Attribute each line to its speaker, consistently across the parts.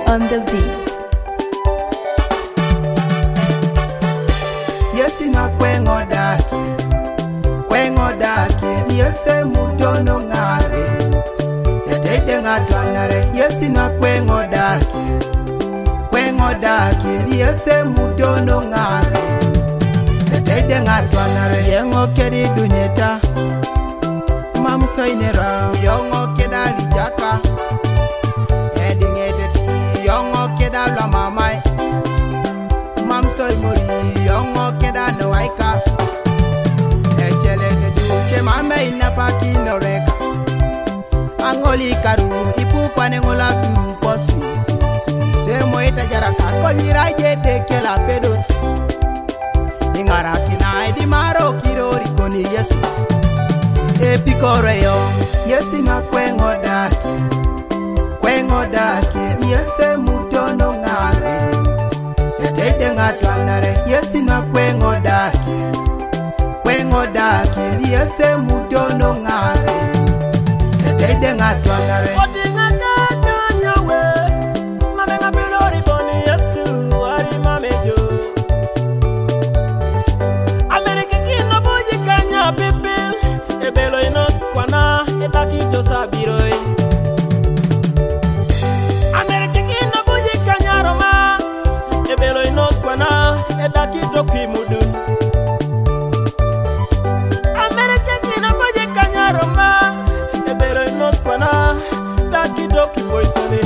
Speaker 1: on the beat.
Speaker 2: Yes, ina kwengo daki, yese mutono ngare, yatede ngatwanare. Yes, ina kwengo daki, yese mutono ngare, yatede ngatwanare. Yengo kedi dunyeta, mamso inera, yongo keda lijaka, edingedeti, yongo keda la mamai, mamso imori, yongo keda no aika. Mama ina paki no reka angoli karu ipu pane ngola suru posu se moita jaraka kolira jete kela pedo ingara kina di maro kirori koni yesu epikore yo yesi na kwengo daki yese mutono ngare yetede ngatwanare yesi na kwengo daki yese mutono ngare yetede ngatwanare.
Speaker 3: Oti ngaka nyawe mame ngapelori boni yesu ari mamejo Amerika kino boji kanya pipil ebelo inos kwana etakito sabiroi Amerika kino boji kanya roma ebelo inos kwana etakito kimudu Roma, ebero inos kwana, daki doki boisone.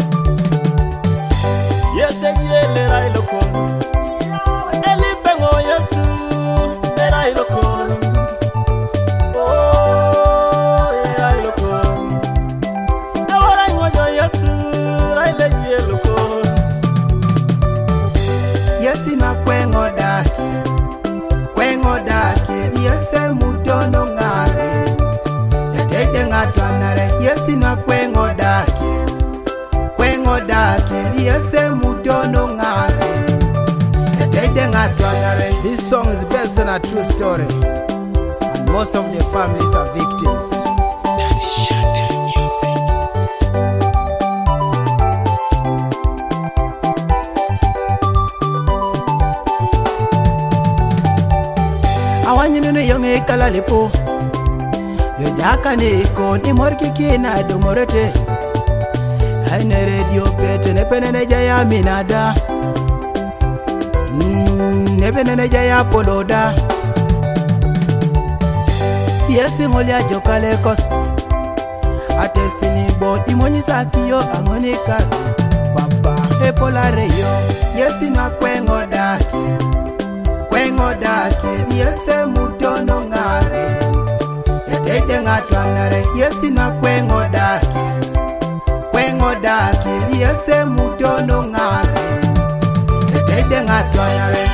Speaker 3: Yese yele rai loko, eli pengo yesu, erai loko. Oh, erai loko. Ewara ngojo yesu, rai le ye loko.
Speaker 2: Yesi na kwengo daki, yese mutono ngare. Yesi na kwengo daki, yese mutono ngare. This song is based on a true story, and most of the families are victims. Daddy Shante Music. Awanyinu yonge kala lipo. Le jaka ne ko ni morki kina do morete aine radio pete ne penene jaya minada ne penene jaya poloda yesi ngolia jokale kos atesini bo imoni sakiyo angonika papa e polare yo yesi na kwengo daki yesi mutono ngare yetede ngatwanare yesi na kwengo daki yese mutono ngare yetede ngatwanare.